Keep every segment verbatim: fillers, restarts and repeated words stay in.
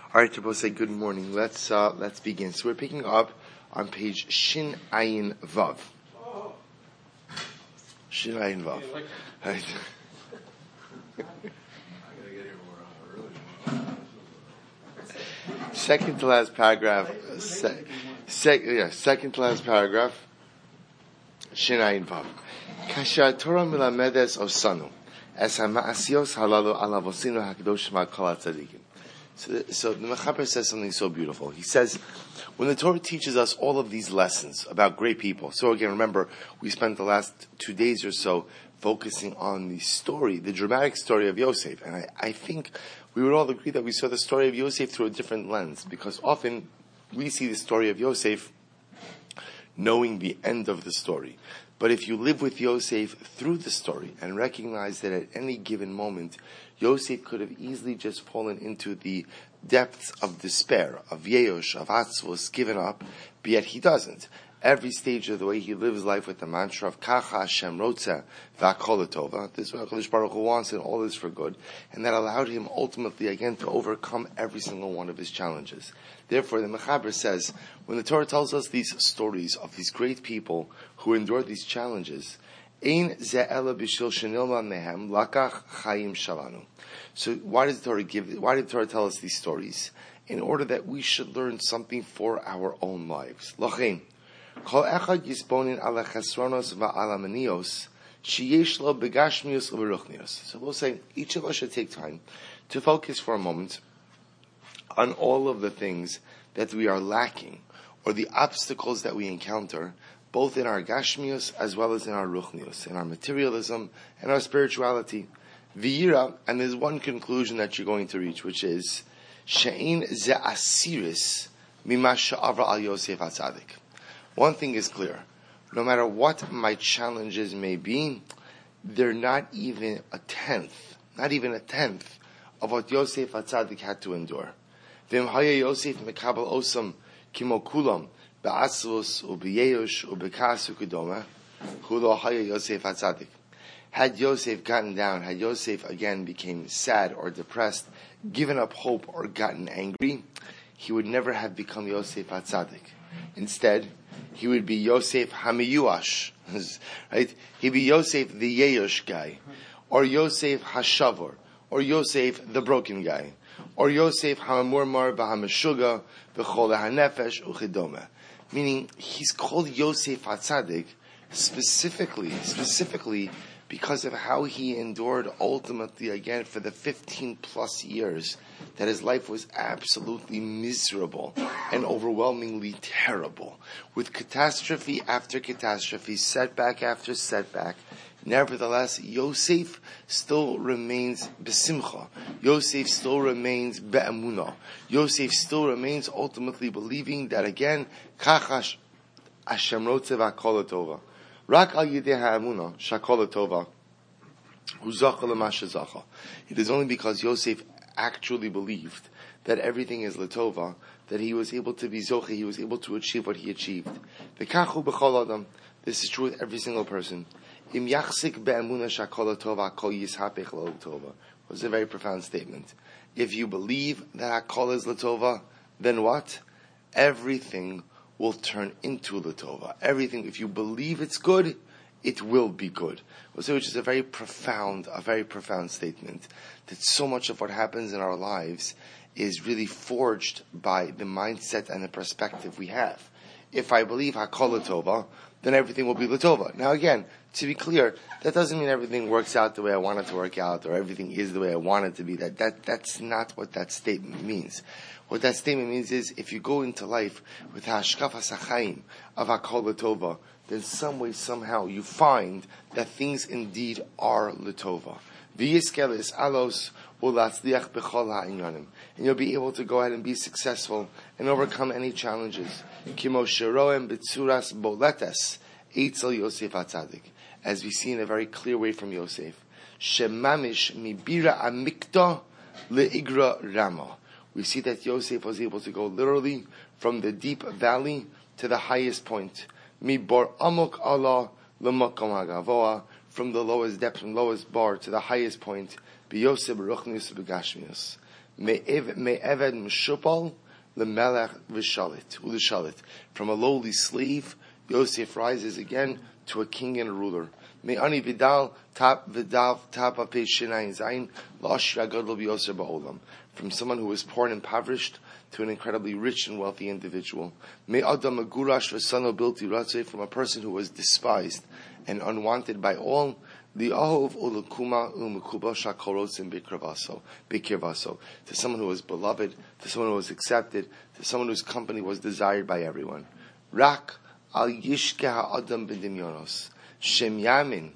All right, to both say good morning. Let's uh, let's begin. So we're picking up on page Shin Ayin Vav. Shin Ayin Vav. Right. Second to last paragraph. Se- sec- yeah, second to last paragraph. Shin Ayin Vav. Kasha Torah milamedes osanu es ha'ma'asios halalu alavosinu hakadosh ma'kol hatzadikim. So, so the Mechaber says something so beautiful. He says, when the Torah teaches us all of these lessons about great people, so again, remember, we spent the last two days or so focusing on the story, the dramatic story of Yosef. And I, I think we would all agree that we saw the story of Yosef through a different lens, because often we see the story of Yosef knowing the end of the story. But if you live with Yosef through the story and recognize that at any given moment, Yosef could have easily just fallen into the depths of despair, of Yeosh, of Atzvos, given up, but yet he doesn't. Every stage of the way he lives life with the mantra of Kacha Hashem Rotze V'Akol Tova. This is what HaKadosh Baruch Hu wants, and all is for good. And that allowed him ultimately again to overcome every single one of his challenges. Therefore, the Mechaber says, when the Torah tells us these stories of these great people who endured these challenges, Ein ze'ela b'shil shenilma mehem lakach chayim shalanu. So why does the Torah give? Why did the Torah tell us these stories? In order that we should learn something for our own lives. Lochein kol echad yisbonin ala chesronos va'ala manios sheyesh lo begashmius u'beruchnios. So we'll say each of us should take time to focus for a moment on all of the things that we are lacking, or the obstacles that we encounter, both in our gashmius as well as in our ruchnius, in our materialism and our spirituality. V'yira, and there's one conclusion that you're going to reach, which is she'ein ze asiris mima she'avra al Yosef HaTzadik. One thing is clear: no matter what my challenges may be, they're not even a tenth, not even a tenth of what Yosef HaTzadik had to endure. V'im haya Yosef mekabel osam kimo kulam ba'asvos u'b'yeyosh u'b'kas u'kedoma hulo haya Yosef HaTzadik. Had Yosef gotten down, had Yosef again became sad or depressed, given up hope or gotten angry, he would never have become Yosef HaTzadik. Instead, he would be Yosef HaMiyuash, right? He'd be Yosef the Yeyosh guy, or Yosef HaShavor, or Yosef the broken guy, or Yosef HaMurmar v'HaMeshuga v'chol HaNefesh u'chidoma. Meaning, he's called Yosef HaTzadik specifically, specifically because of how he endured ultimately again for the fifteen plus years that his life was absolutely miserable and overwhelmingly terrible, with catastrophe after catastrophe, setback after setback. Nevertheless, Yosef still remains besimcha. Yosef still remains be'emunah. Yosef still remains ultimately believing that again, kachash Hashem rotze v'akol tova. Rak al yidei ha'emunah shakol tova hu zacha l'ma shezacha. It is only because Yosef actually believed that everything is latova that he was able to be zoche, he was able to achieve what he achieved. V'kachu b'chol adam. This is true with every single person. Im yachzik be'emunah shakol tova kol yishapech lo tova. Was a very profound statement. If you believe that hakol is latova, then what? Everything will turn into latova. Everything, if you believe it's good, it will be good. Which is a very profound, a very profound statement. That so much of what happens in our lives is really forged by the mindset and the perspective we have. If I believe hakol latova, then everything will be latova. Now again, to be clear, that doesn't mean everything works out the way I want it to work out, or everything is the way I want it to be. That, that, that's not what that statement means. What that statement means is, if you go into life with hashkafas hachaim of hakol latova, then some way, somehow, you find that things indeed are latova. V'yiskelis alos ulatzliach b'chol ha'inyanim, and you'll be able to go ahead and be successful and overcome any challenges. Kimo sheroem b'tzuras boletes eitzel Yosef HaTzadik, as we see in a very clear way from Yosef. Shemamish mibira amikta leigra rama. We see that Yosef was able to go literally from the deep valley to the highest point. Mibor amok Allah l'makom hagavoa, from the lowest depth, from lowest bar to the highest point. B'Yosef b'ruchnius b'gashmius. Me'eved Meshupal lemelech v'shalit u'lishalit. From a lowly slave, Yosef rises again to a king and a ruler. Me'ani vidal tap vidal tap apei shinayin zayin la'ashir gadol b'yoser ba'olam. From someone who was poor and impoverished to an incredibly rich and wealthy individual. Me'adam agurash v'sano bilti ratzeh. From a person who was despised and unwanted by all. Li'ahov ulukuma umukuba shakorotzim bikirvaso bikirvaso. To someone who was beloved, to someone who was accepted, to someone whose company was desired by everyone. Rak al yishke ha'adam b'dimyonos. Shem yamin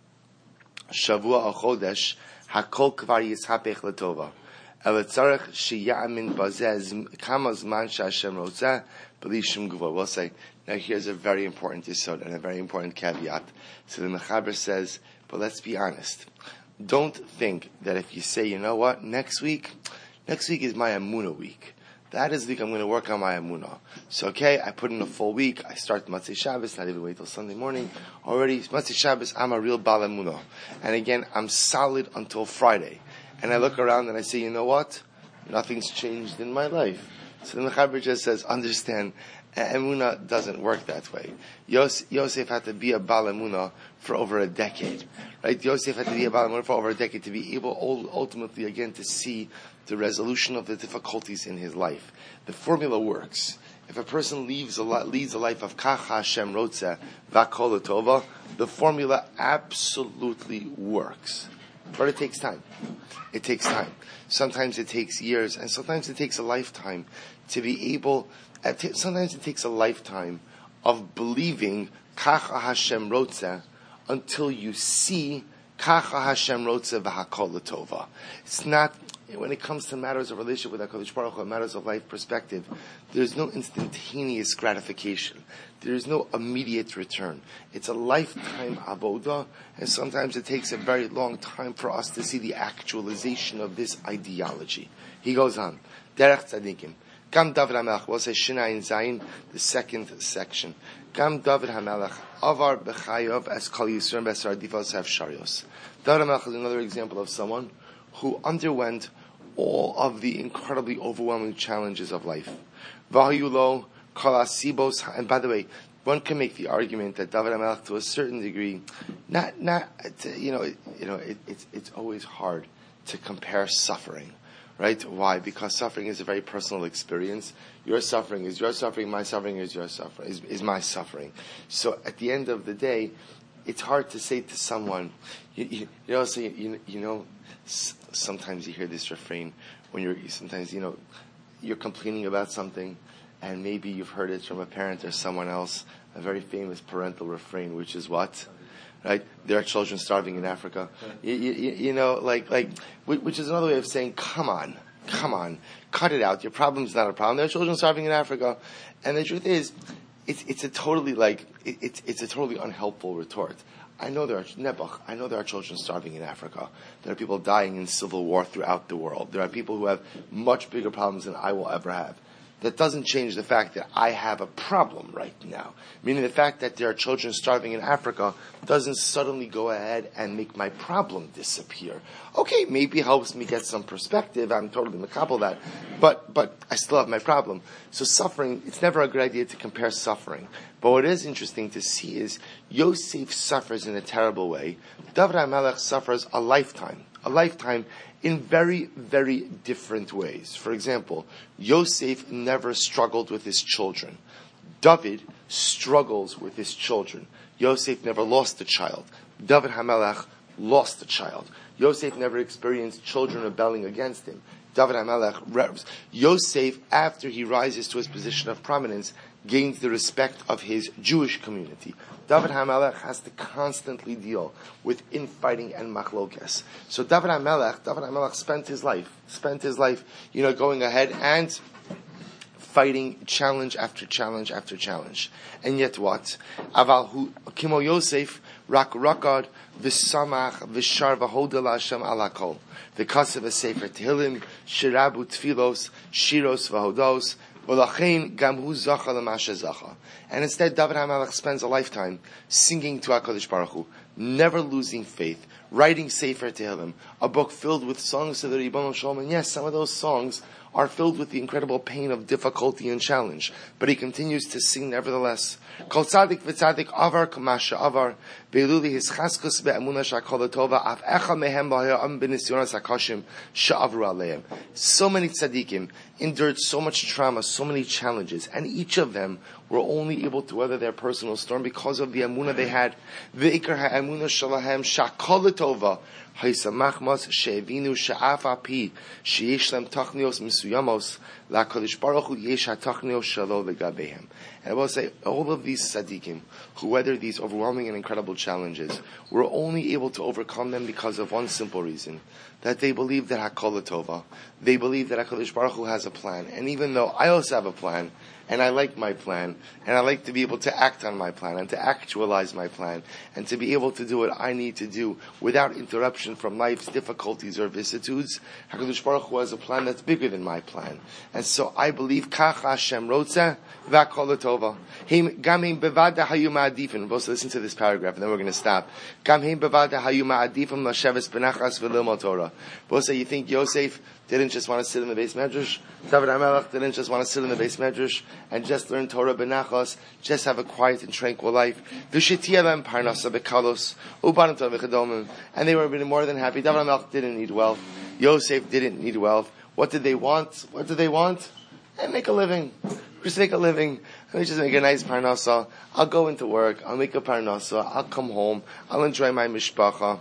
shavua achodesh hakol kvar yishapech letova. Elatzarech sheyamin bazez kama zman shashem rotzeh b'lishim gvor. We'll say, now here's a very important yesod and a very important caveat. So the Mechaber says, but let's be honest. Don't think that if you say, you know what, next week, next week is my Amunah week. That is the week I'm going to work on my Amunah. So, okay, I put in a full week. I start Matzei Shabbos, not even wait till Sunday morning. Already, Matzei Shabbos, I'm a real Baal Amunah. And again, I'm solid until Friday. And I look around and I say, you know what? Nothing's changed in my life. So the Mechaber just says, understand, Emunah doesn't work that way. Yos, Yosef had to be a Baal Emunah for over a decade. Right? Yosef had to be a Baal Emunah for over a decade to be able ultimately again to see the resolution of the difficulties in his life. The formula works. If a person leaves a, leads a life of Kach Hashem Rotzeh V'Kol Tova, the formula absolutely works. But it takes time. It takes time. Sometimes it takes years, and sometimes it takes a lifetime to be able. Sometimes it takes a lifetime of believing Kacha Hashem Rotzeh until you see Kacha Hashem Rotzeh V'Hakol L'Tova. It's not, when it comes to matters of relationship with HaKadosh Baruch Hu, matters of life perspective, there's no instantaneous gratification. There is no immediate return. It's a lifetime avodah, and sometimes it takes a very long time for us to see the actualization of this ideology. He goes on, Derech Tzadikim. Gam David HaMelech, we'll say Shinayin Zayin, the second section. Gam David HaMelech, Avar B'chayov as Kol Yisrael B'Sar Divos Have Sharios. David HaMelech is another example of someone who underwent all of the incredibly overwhelming challenges of life. Vahayulo, Kol Asibos, and by the way, one can make the argument that David HaMelech, to a certain degree, not, not, you know, you know, it, it's, it's always hard to compare suffering. Right? Why? Because suffering is a very personal experience. Your suffering is your suffering, my suffering is your suffering, is, is my suffering. So at the end of the day, it's hard to say to someone, you, you, you know, so you, you know, sometimes you hear this refrain when you're, sometimes, you know, you're complaining about something and maybe you've heard it from a parent or someone else, a very famous parental refrain, which is what? Right? There are children starving in Africa. You, you, you know, like, like, which is another way of saying, come on, come on, cut it out. Your problem's not a problem. There are children starving in Africa. And the truth is, it's, it's a totally, like, it, it's, it's a totally unhelpful retort. I know there are, Nebuch, I know there are children starving in Africa. There are people dying in civil war throughout the world. There are people who have much bigger problems than I will ever have. That doesn't change the fact that I have a problem right now. Meaning the fact that there are children starving in Africa doesn't suddenly go ahead and make my problem disappear. Okay, maybe it helps me get some perspective. I'm totally makabel that. But, but I still have my problem. So suffering, it's never a good idea to compare suffering. But what is interesting to see is Yosef suffers in a terrible way. David HaMelech suffers a lifetime. A lifetime in very, very different ways. For example, Yosef never struggled with his children. David struggles with his children. Yosef never lost a child. David HaMelech lost a child. Yosef never experienced children rebelling against him. David HaMelech, Yosef, after he rises to his position of prominence, gains the respect of his Jewish community. David HaMelech has to constantly deal with infighting and machlokes. So David HaMelech, David HaMelech spent his life, spent his life, you know, going ahead and fighting challenge after challenge after challenge. And yet what? Aval hu kimo Yosef rak rakad v'samach v'shar v'hoda la'Hashem ala kol v'kasev v'sefer tehillim shirabu tfilos shiros v'hodos. And instead, David HaMelech spends a lifetime singing to HaKadosh Baruch Hu. never losing faith, writing Sefer Tehillim, a book filled with songs to the Ribbon Shalom. And yes, some of those songs are filled with the incredible pain of difficulty and challenge, but he continues to sing nevertheless. Kol tzadik v'tzadik avar kamasha avar beiluli his chaskus be'emuna shakol tova af echa mehem b'hayam b'nisyonas hakashim sha'avru aleim. So many tzaddikim endured so much trauma, so many challenges, and each of them were only able to weather their personal storm because of the emuna they had. Ve'ikar ha'emuna shalahem shakol tova Haisa machmas she'evinu she'af api she'yesh lem tachnios misuyamos la'kodesh baruch hu yesh ha'tachnios shalo legabehem. And I will say, all of these tzaddikim who weathered these overwhelming and incredible challenges were only able to overcome them because of one simple reason, that they believe that Hakol Tova, they believe that HaKadosh Baruch Hu has a plan. And even though I also have a plan, and I like my plan, and I like to be able to act on my plan, and to actualize my plan, and to be able to do what I need to do without interruption from life's difficulties or vicissitudes, HaKadosh Baruch Hu has a plan that's bigger than my plan. And so I believe, Kach Hashem Rotzeh, V'Hakol Tova. Gam heim bevada hayu ma'adifim. We'll listen to this paragraph, and then we're going to stop. Gam heim bevada hayu ma'adifim l'sheves benachas v'lilmod Torah. We'll say, you think Yosef didn't just want to sit in the base medrash? David HaMelech didn't just want to sit in the base medrash and just learn Torah benachos, just have a quiet and tranquil life. V'shetiyah lem parnasa bekalos ubanim tov v'chedomim. And they were more than happy. David HaMelech didn't need wealth. Yosef didn't need wealth. What did they want? What did they want? And make a living. Just make a living. Let me just make a nice parnasa. I'll go into work. I'll make a parnasa. I'll come home. I'll enjoy my mishpacha.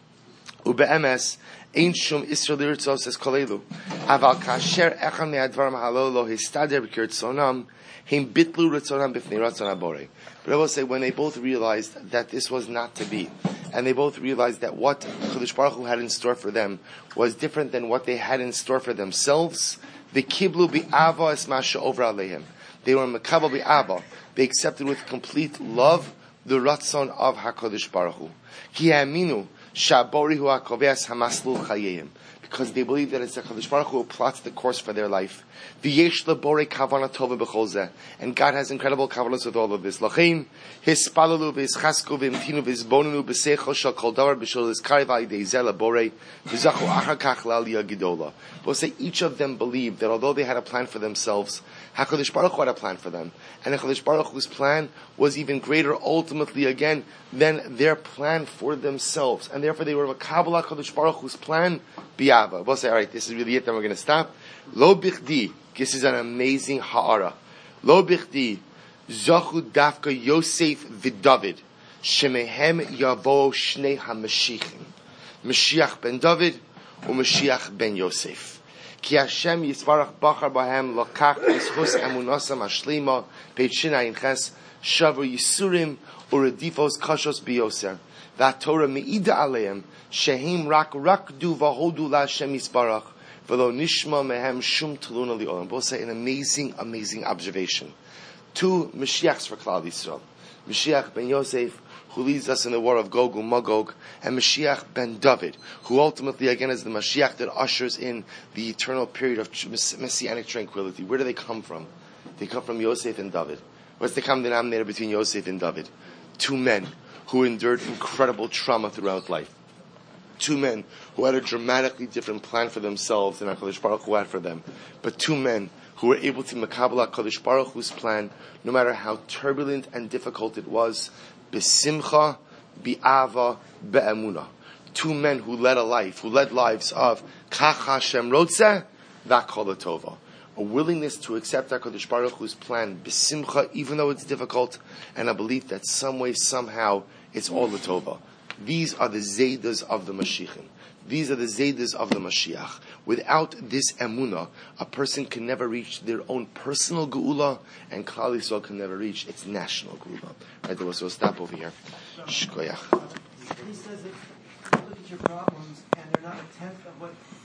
Ube'emes, ein shum Yisrael lirtzos es kolelu. Aval kasher echad me'advarim halol lo histader b'kirtzonam, heim bitlu ritzonam b'fnei ratzon habore. But I will say, when they both realized that this was not to be, and they both realized that what Chodesh Baruch Hu had in store for them was different than what they had in store for themselves, the kiblu bi'ava es masha over aleihim. They were mekabel bi'ava. They accepted with complete love the ratzon of HaKadosh Baruch Hu. Ki ha'aminu sha'bori hu ha'koveas ha'maslul chayehim. Because they believe that it's HaKadosh Baruch Hu who plots the course for their life. V'yesh lebore kavana tova b'chol zeh. And God has incredible kavanas with all of this. L'chein hispalalu v'yischasku v'imtinu v'yizbonenu b'seichel shal kol davar b'shol yizkari v'alidei zeh lebore v'zachu achar kach l'aliyah gidola. We'll say each of them believed that although they had a plan for themselves, HaKadosh Baruch Hu had a plan for them. And HaKadosh Baruch Hu's plan was even greater ultimately again than their plan for themselves. And therefore they were a Kabbalah HaKadosh Baruch Hu's plan biyava. We'll say, alright, this is really it, then we're going to stop. Lo bichdi, this is an amazing ha'ara. Lo bichdi, zachu dafka Yosef v'David, shemehem yavo shnei ha'mashichim. Mashiach ben David, u'Mashiach ben Yosef. Ki Hashem yisvarach bachar bahem lokach b'schus emunasam ashlima page shinayin ches shavu yisurim uredifos kashos biyoser that Torah meida aleim shehim rak rak du vahodu la Hashem yisvarach v'lo nishma mehem shum tuluna liolam. Both say an amazing, amazing observation. Two Mashiachs for Klal Yisrael. Mashiach ben Yosef, who leads us in the war of Gog and Magog, and Mashiach ben David, who ultimately again is the Mashiach that ushers in the eternal period of messianic tranquility. Where do they come from? They come from Yosef and David. What's the common denominator between Yosef and David? Two men who endured incredible trauma throughout life. Two men who had a dramatically different plan for themselves than HaKadosh Baruch Hu had for them. But two men who were able to makabel HaKadosh Baruch Hu's plan, no matter how turbulent and difficult it was, B'simcha, bi'ava, be'emuna. Two men who led a life, who led lives of Kach Hashem Rotzeh, V'Hakol Tova. A willingness to accept HaKadosh Baruch Hu's plan, b'simcha, even though it's difficult, and a belief that some way, somehow, it's all the Tova. These are the Zaydas of the Mashiachim. These are the Zaydas of the Mashiach. Without this emunah, a person can never reach their own personal geula, and Klal Yisrael can never reach its national geula. Right, so we'll stop over here. Shkoyach. He says that look at your problems, and they're not a tenth of what